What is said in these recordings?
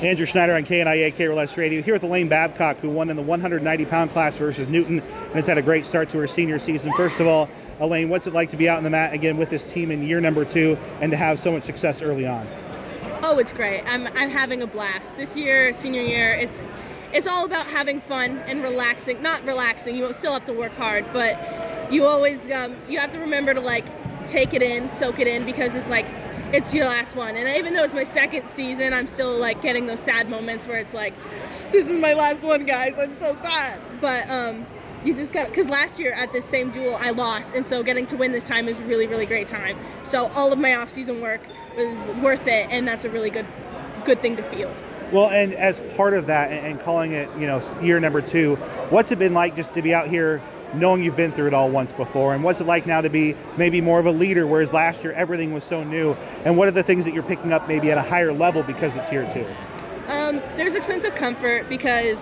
Andrew Schneider on KNIA KRLS Radio here with Elaine Babcock, who won in the 190-pound class versus Newton and has had a great start to her senior season. First of all, Elaine, what's it like to be out on the mat again with this team in year number 2 and to have so much success early on? Oh, it's great. I'm having a blast. This year, senior year, it's all about having fun and relaxing. Not relaxing, you still have to work hard, but you always you have to remember to take it in, soak it in, because it's your last one. And even though it's my second season, I'm still getting those sad moments where it's this is my last one, guys. I'm so sad. But you just got, because last year at this same duel I lost, and so getting to win this time is a really, really great time. So all of my off-season work was worth it, and that's a really good thing to feel. Well, and as part of that, and calling it, year number 2, what's it been like just to be out here knowing you've been through it all once before, and what's it like now to be maybe more of a leader, whereas last year everything was so new, and what are the things that you're picking up maybe at a higher level because it's year 2? There's a sense of comfort because,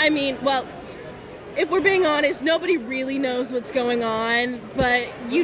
if we're being honest, nobody really knows what's going on, but you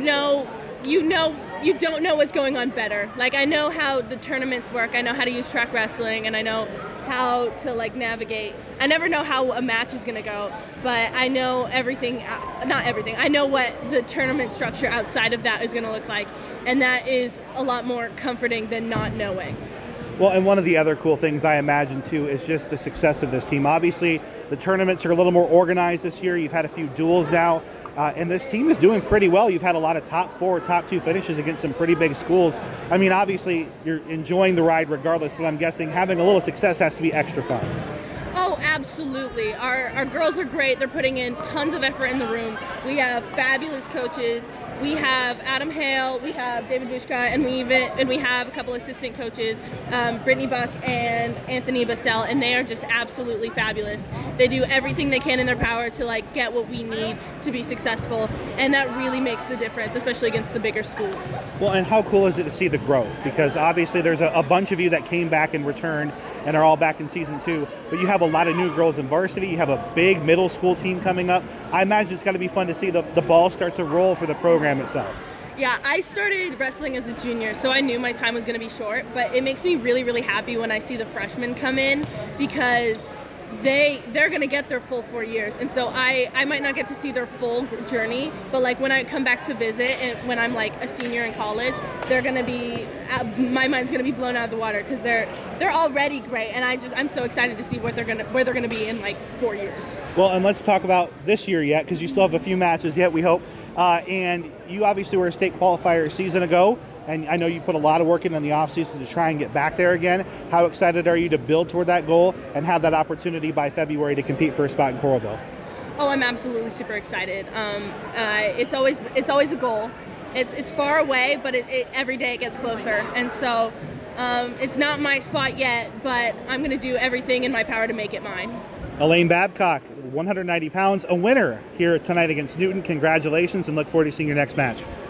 don't know what's going on better. I know how the tournaments work, I know how to use track wrestling, and I know how to navigate. I never know how a match is going to go, but I know everything, not everything, I know what the tournament structure outside of that is going to look like, and that is a lot more comforting than not knowing. Well, and one of the other cool things I imagine too is just the success of this team. Obviously, the tournaments are a little more organized this year. You've had a few duels now, and this team is doing pretty well. You've had a lot of top 4, top 2 finishes against some pretty big schools. I mean, obviously, you're enjoying the ride regardless, but I'm guessing having a little success has to be extra fun. Oh, absolutely. Our girls are great. They're putting in tons of effort in the room. We have fabulous coaches. We have Adam Hale, we have David Bushka, and we have a couple assistant coaches, Brittany Buck and Anthony Bastel, and they are just absolutely fabulous. They do everything they can in their power to get what we need to be successful, and that really makes the difference, especially against the bigger schools. Well, and how cool is it to see the growth? Because obviously there's a bunch of you that came back and returned and are all back in season 2, but you have a lot of new girls in varsity. You have a big middle school team coming up. I imagine it's got to be fun to see the ball start to roll for the program itself. Yeah, I started wrestling as a junior, so I knew my time was going to be short, but it makes me really, really happy when I see the freshmen come in, because they're going to get their full 4 years, and so I might not get to see their full journey, but when I come back to visit and when I'm a senior in college, they're going to be, my mind's going to be blown out of the water, because they're already great, and I'm so excited to see where they're going to be in 4 years. Well, and let's talk about this year yet, because you still have a few matches yet, we hope, and you obviously were a state qualifier a season ago. And I know you put a lot of work in the offseason to try and get back there again. How excited are you to build toward that goal and have that opportunity by February to compete for a spot in Coralville? Oh, I'm absolutely super excited. It's always a goal. It's far away, but every day it gets closer. And so it's not my spot yet, but I'm going to do everything in my power to make it mine. Elaine Babcock, 190 pounds, a winner here tonight against Newton. Congratulations, and look forward to seeing your next match.